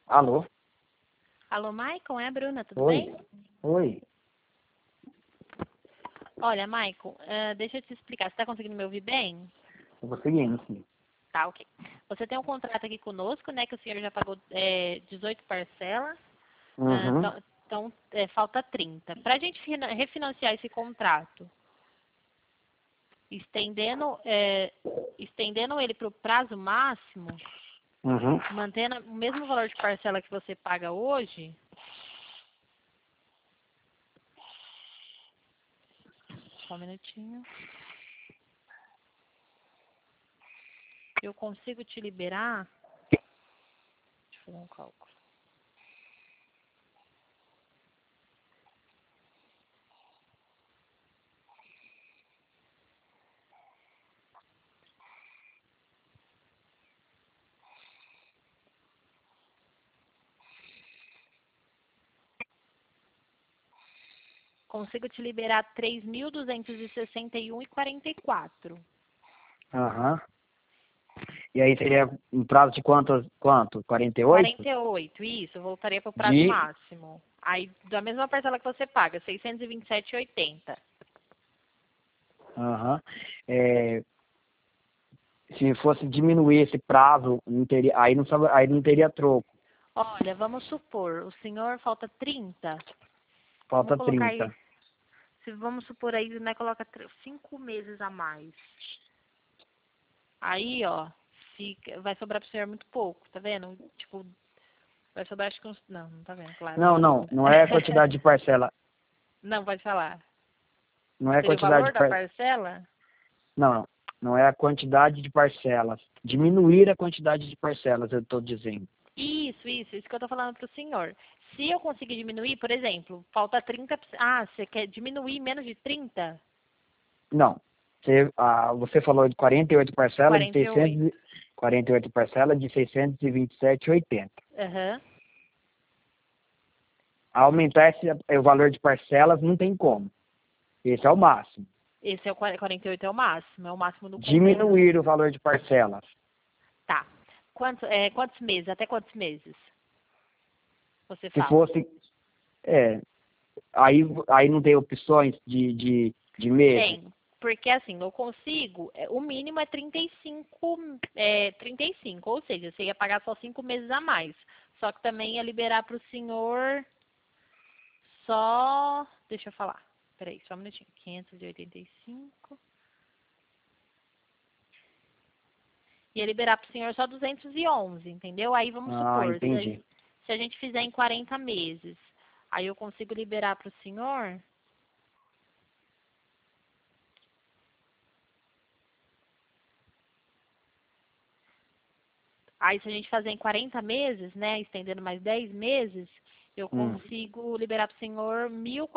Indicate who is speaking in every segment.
Speaker 1: Alô?
Speaker 2: Alô, Maicon, é a Bruna, tudo
Speaker 1: Oi?
Speaker 2: bem?
Speaker 1: Oi?
Speaker 2: Olha, Maicon, deixa eu te explicar. Você está conseguindo me ouvir bem?
Speaker 1: Tô conseguindo, sim.
Speaker 2: Tá, ok. Você tem um contrato aqui conosco, né, que o senhor já pagou 18 parcelas,
Speaker 1: Uhum.
Speaker 2: então falta 30. Para a gente refinanciar esse contrato, estendendo ele para o prazo máximo,
Speaker 1: Uhum.
Speaker 2: mantendo o mesmo valor de parcela que você paga hoje, só um minutinho, eu consigo te liberar, deixa eu fazer um cálculo. Consigo te liberar 3.261,44.
Speaker 1: Aham. E aí seria um prazo de quanto? 48?
Speaker 2: 48, isso, eu voltaria para o prazo
Speaker 1: De...
Speaker 2: máximo. Aí, da mesma parcela que você paga, 627,80.
Speaker 1: Aham. É, se fosse diminuir esse prazo, não teria, aí não teria troco.
Speaker 2: Olha, vamos supor, o senhor falta 30. Vamos
Speaker 1: Falta
Speaker 2: colocar
Speaker 1: 30.
Speaker 2: aí, se vamos supor aí, né, coloca 5 meses a mais. Aí, ó, vai sobrar para o senhor muito pouco, tá vendo? Tipo, vai sobrar acho que uns... Não tá vendo, claro,
Speaker 1: Não,
Speaker 2: né?
Speaker 1: não é a quantidade de parcela.
Speaker 2: Não, pode falar.
Speaker 1: Não é a
Speaker 2: Seria o
Speaker 1: quantidade de
Speaker 2: valor da
Speaker 1: par...
Speaker 2: parcela?
Speaker 1: Não é a quantidade de parcelas. Diminuir a quantidade de parcelas, eu estou dizendo.
Speaker 2: Isso que eu tô falando pro senhor. Se eu conseguir diminuir, por exemplo, falta 30. Ah, você quer diminuir menos de 30?
Speaker 1: Não. Você falou de 48 parcelas de
Speaker 2: 48.
Speaker 1: 600, 48 parcelas de 627,80.
Speaker 2: Aham.
Speaker 1: Aumentar o valor de parcelas não tem como. Esse é o máximo.
Speaker 2: Esse é o 48 é o máximo do convênio.
Speaker 1: Diminuir o valor de parcelas.
Speaker 2: Tá. Quantos meses? Até quantos meses? Você
Speaker 1: Se
Speaker 2: fala.
Speaker 1: fosse. É, aí não tem opções de meses.
Speaker 2: Tem. Porque assim, eu consigo, o mínimo é 35, 35, ou seja, você ia pagar só 5 meses a mais. Só que também ia liberar para o senhor só, deixa eu falar. Peraí, só um minutinho. 585. Ia liberar para o senhor só 211, entendeu? Aí vamos
Speaker 1: Ah,
Speaker 2: supor,
Speaker 1: entendi.
Speaker 2: se a gente fizer em 40 meses, aí eu consigo liberar para o senhor. Aí se a gente fazer em 40 meses, né, estendendo mais 10 meses, eu consigo liberar para o senhor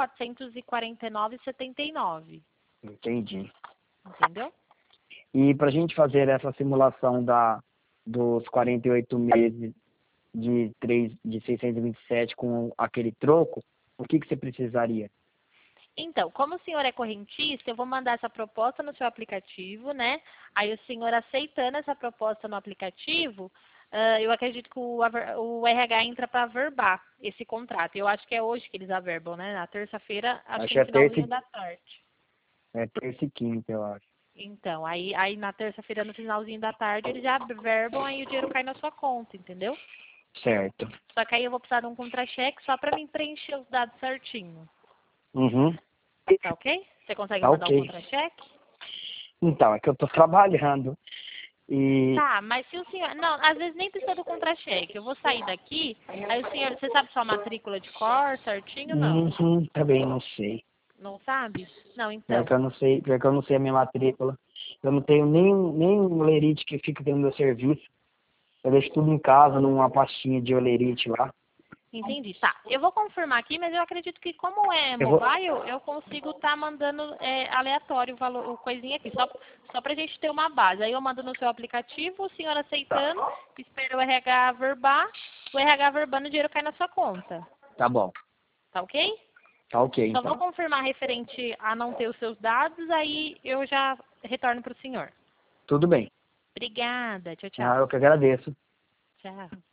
Speaker 2: 1.449,79.
Speaker 1: Entendi.
Speaker 2: Entendeu?
Speaker 1: E para a gente fazer essa simulação dos 48 meses de 627 com aquele troco, o que você precisaria?
Speaker 2: Então, como o senhor é correntista, eu vou mandar essa proposta no seu aplicativo, né? Aí o senhor aceitando essa proposta no aplicativo, eu acredito que o RH entra para averbar esse contrato. Eu acho que é hoje que eles averbam, né? Na terça-feira, acho que
Speaker 1: Acho que
Speaker 2: no finalzinho da tarde.
Speaker 1: é terça e quinta, eu acho.
Speaker 2: Então, aí na terça-feira, no finalzinho da tarde, eles já averbam, aí o dinheiro cai na sua conta, entendeu?
Speaker 1: Certo.
Speaker 2: Só que aí eu vou precisar de um contra-cheque só para mim preencher os dados certinho.
Speaker 1: Uhum.
Speaker 2: Tá ok? Você consegue
Speaker 1: Tá
Speaker 2: mandar um
Speaker 1: ok.
Speaker 2: contra-cheque?
Speaker 1: Então, é que eu tô trabalhando. E
Speaker 2: Tá, mas se o senhor... Não, às vezes nem precisa do contra-cheque. Eu vou sair daqui, aí o senhor... Você sabe sua matrícula de cor certinho? Não.
Speaker 1: também não sei.
Speaker 2: Não sabe? Não,
Speaker 1: Pior que
Speaker 2: então.
Speaker 1: eu não sei, pior que eu não sei a minha matrícula. Eu não tenho nem um olerite que fica dentro do meu serviço. Eu deixo tudo em casa, numa pastinha de olerite lá.
Speaker 2: Entendi. Tá. Eu vou confirmar aqui, mas eu acredito que como é
Speaker 1: Eu vou.
Speaker 2: mobile, eu consigo estar mandando aleatório o valor, o coisinha aqui, só pra gente ter uma base. Aí eu mando no seu aplicativo, o senhor aceitando, espera o RH verbar, o RH verbando, o dinheiro cai na sua conta.
Speaker 1: Tá bom.
Speaker 2: Tá ok?
Speaker 1: Tá ok,
Speaker 2: Só vou
Speaker 1: então.
Speaker 2: confirmar referente a não ter os seus dados, aí eu já retorno para o senhor.
Speaker 1: Tudo bem.
Speaker 2: Obrigada. Tchau,
Speaker 1: Ah,
Speaker 2: tchau.
Speaker 1: eu que agradeço.
Speaker 2: Tchau.